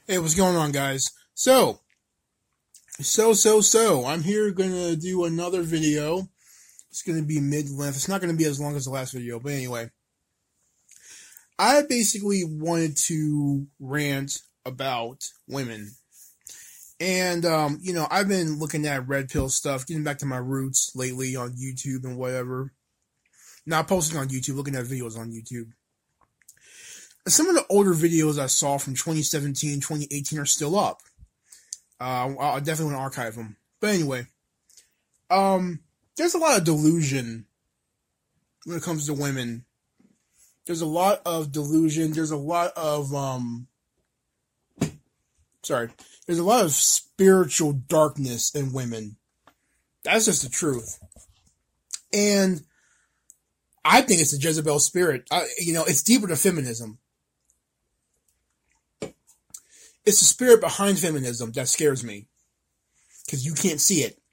Hey, what's going on, guys? I'm here gonna do another video. It's gonna be mid-length. It's not gonna be as long as the last video, but anyway. I basically wanted to rant about women. And, I've been looking at red pill stuff, getting back to my roots lately on YouTube and whatever. Not posting on YouTube, looking at videos on YouTube. Some of the older videos I saw from 2017, 2018 are still up. I definitely want to archive them. But anyway, there's a lot of delusion when it comes to women. There's a lot of delusion. There's a lot of, there's a lot of spiritual darkness in women. That's just the truth. And I think it's the Jezebel spirit. It's deeper than feminism. It's the spirit behind feminism that scares me. Because you can't see it.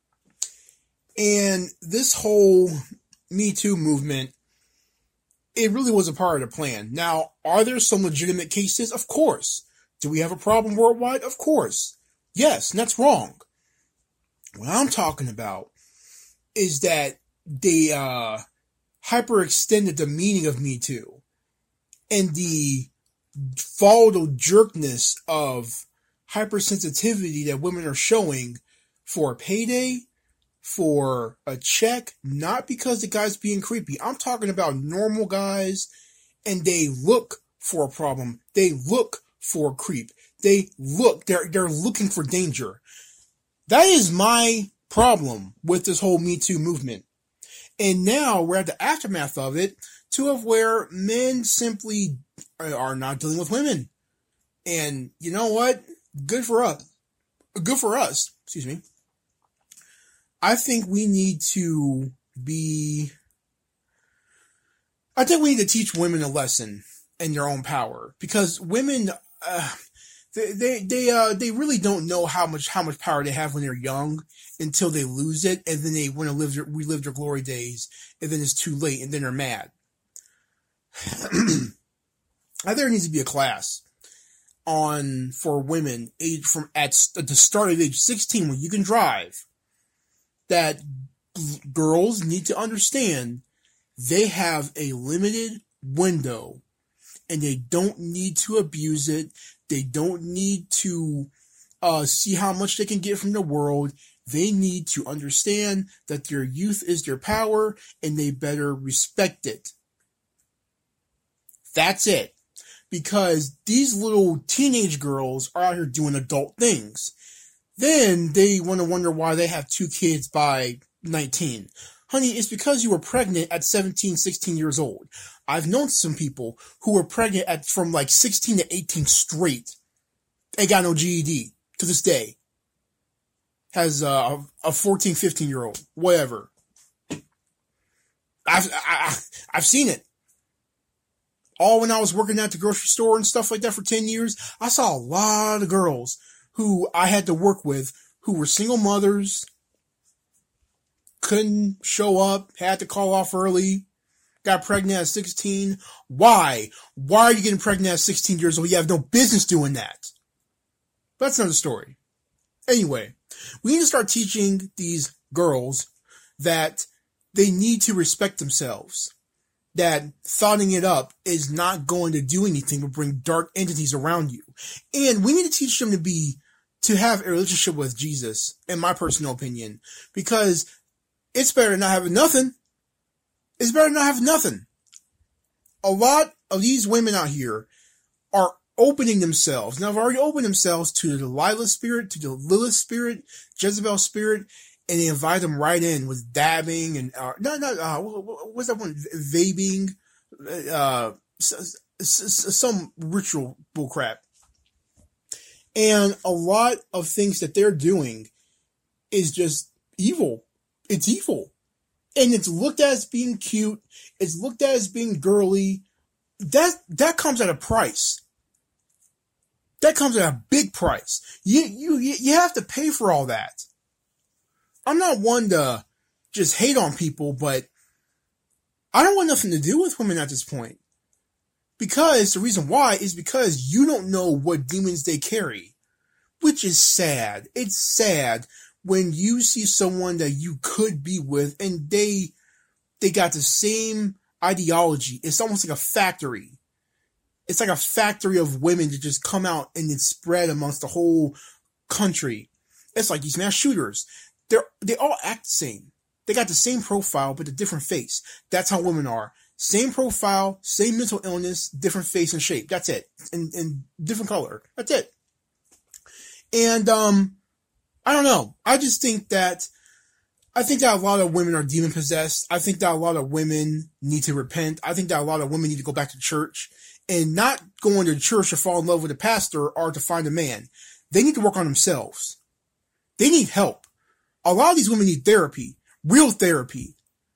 And this whole Me Too movement, it really was a part of the plan. Now, are there some legitimate cases? Of course. Do we have a problem worldwide? Of course. Yes, and that's wrong. What I'm talking about is that they hyperextended the meaning of Me Too. And the volatile jerkness of hypersensitivity that women are showing for a payday, for a check, not because the guy's being creepy. I'm talking about normal guys, and they look for a problem. They look for a creep. They're looking for danger. That is my problem with this whole Me Too movement. And now we're at the aftermath of it, to of where men simply are not dealing with women. And you know what? Good for us. Excuse me. I think we need to teach women a lesson in their own power, because women, they really don't know how much power they have when they're young until they lose it, and then they want to relive their glory days, and then it's too late, and then they're mad. I think there needs to be a class for women at the start of age 16 when you can drive, that girls need to understand they have a limited window and they don't need to abuse it. They don't need to see how much they can get from the world. They need to understand that their youth is their power and they better respect it. That's it. Because these little teenage girls are out here doing adult things. Then they want to wonder why they have 2 kids by 19. Honey, it's because you were pregnant at 17, 16 years old. I've known some people who were pregnant from like 16 to 18 straight. They got no GED to this day. Has a 14, 15-year-old. Whatever. I've seen it. All when I was working at the grocery store and stuff like that for 10 years, I saw a lot of girls who I had to work with who were single mothers, couldn't show up, had to call off early, got pregnant at 16. Why? Why are you getting pregnant at 16 years old? You have no business doing that. But that's another story. Anyway, we need to start teaching these girls that they need to respect themselves. That thoughting it up is not going to do anything but bring dark entities around you. And we need to teach them to have a relationship with Jesus, in my personal opinion. Because it's better than not having nothing. It's better than not having nothing. A lot of these women out here are opening themselves. Now, they've already opened themselves to the Delilah spirit, to the Lilith spirit, Jezebel spirit, and they invite them right in with dabbing and, what's that one? Vaping, some ritual bullcrap. And a lot of things that they're doing is just evil. It's evil. And it's looked at as being cute. It's looked at as being girly. That comes at a price. That comes at a big price. You have to pay for all that. I'm not one to just hate on people, but I don't want nothing to do with women at this point. Because the reason why is because you don't know what demons they carry, which is sad. It's sad when you see someone that you could be with and they got the same ideology. It's almost like a factory. It's like a factory of women that just come out and it's spread amongst the whole country. It's like these mass shooters. They all act the same. They got the same profile, but a different face. That's how women are. Same profile, same mental illness, different face and shape. That's it. And different color. That's it. And, I don't know. I think that a lot of women are demon possessed. I think that a lot of women need to repent. I think that a lot of women need to go back to church and not go into church to fall in love with a pastor or to find a man. They need to work on themselves. They need help. A lot of these women need therapy, real therapy.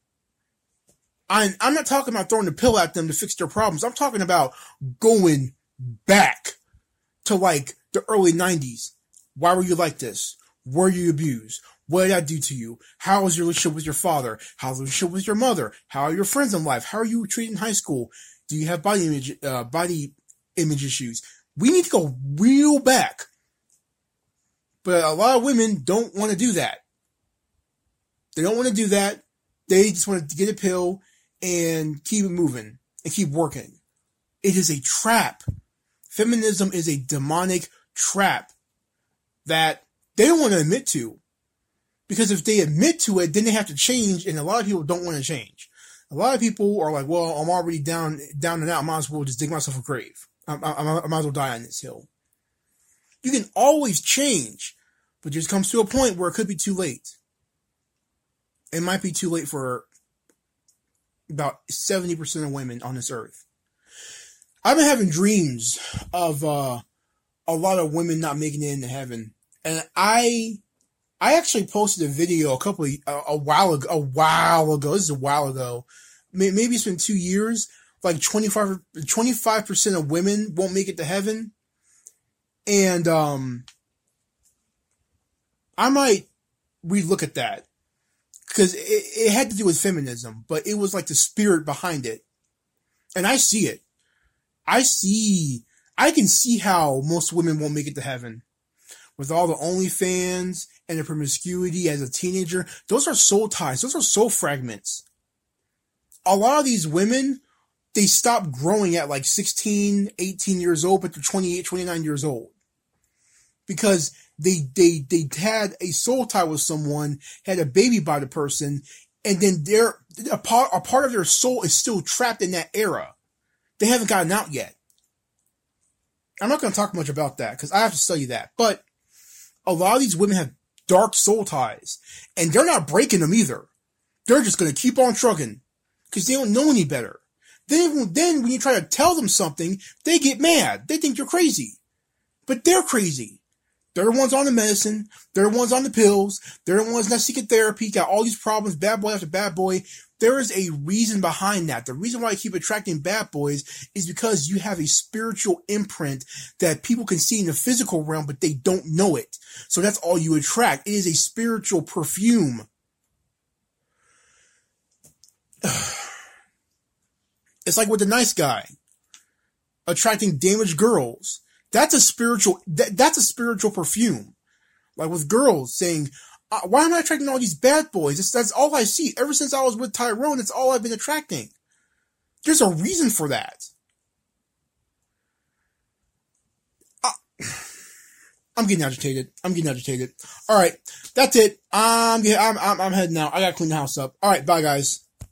I'm not talking about throwing a pill at them to fix their problems. I'm talking about going back to like the early 90s. Why were you like this? Were you abused? What did I do to you? How was your relationship with your father? How's the relationship with your mother? How are your friends in life? How are you treated in high school? Do you have body image issues? We need to go real back. But a lot of women don't want to do that. They don't want to do that. They just want to get a pill and keep it moving and keep working. It is a trap. Feminism is a demonic trap that they don't want to admit to. Because if they admit to it, then they have to change, and a lot of people don't want to change. A lot of people are like, well, I'm already down and out. I might as well just dig myself a grave. I might as well die on this hill. You can always change, but it just comes to a point where it could be too late. It might be too late for about 70% of women on this earth. I've been having dreams of a lot of women not making it into heaven, and I actually posted a video a while ago. This is a while ago. Maybe it's been 2 years. Like 25% of women won't make it to heaven. And, I might relook at that. Cause it had to do with feminism, but it was like the spirit behind it. And I see it. I can see how most women won't make it to heaven. With all the OnlyFans and the promiscuity as a teenager, those are soul ties. Those are soul fragments. A lot of these women, they stop growing at like 16, 18 years old, but they're 28, 29 years old. Because they had a soul tie with someone, had a baby by the person, and then a part of their soul is still trapped in that era. They haven't gotten out yet. I'm not going to talk much about that because I have to tell you that. But a lot of these women have dark soul ties, and they're not breaking them either. They're just going to keep on trucking because they don't know any better. Then when you try to tell them something, they get mad. They think you're crazy. But they're crazy. They're the ones on the medicine. They're the ones on the pills. They're the ones not seeking therapy, got all these problems, bad boy after bad boy. There is a reason behind that. The reason why I keep attracting bad boys is because you have a spiritual imprint that people can see in the physical realm, but they don't know it. So that's all you attract. It is a spiritual perfume. It's like with the nice guy attracting damaged girls. That's a spiritual perfume. Like with girls saying, why am I attracting all these bad boys? That's all I see. Ever since I was with Tyrone, it's all I've been attracting. There's a reason for that. I'm getting agitated. All right. That's it. I'm heading out. I gotta clean the house up. All right. Bye, guys.